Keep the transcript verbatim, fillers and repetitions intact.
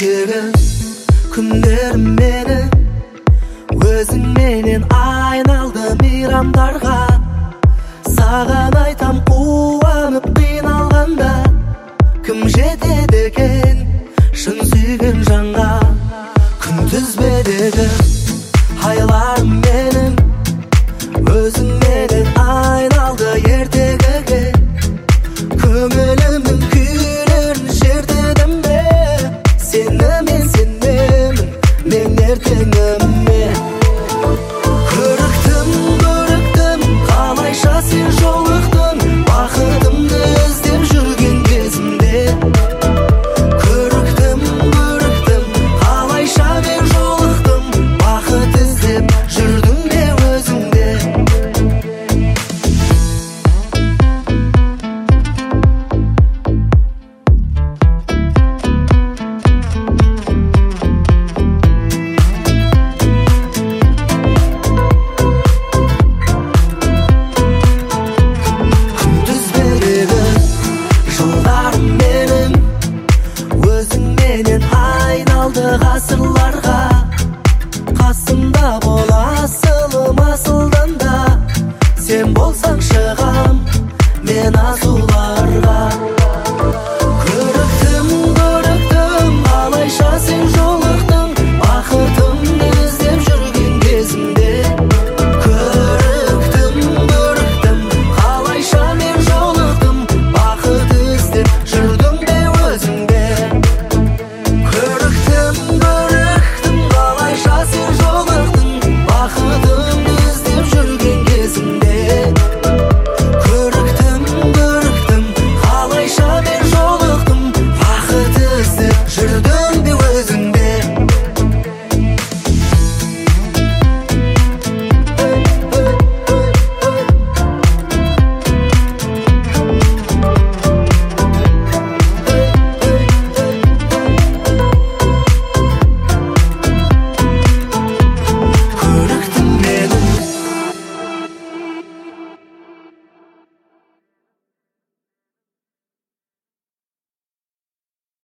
сендегі күндерім мені өзіңменен айналды мейрамдарға. Саған айтам қуанып қиналғанда, кім жетеді екен шын сүйген жанға. Күнтізбедегі айларым менің өзіңменен айналды ертегіге. Көңілімнің күйлерін шертедім бе, сені мен сенемін мен ертеңіме.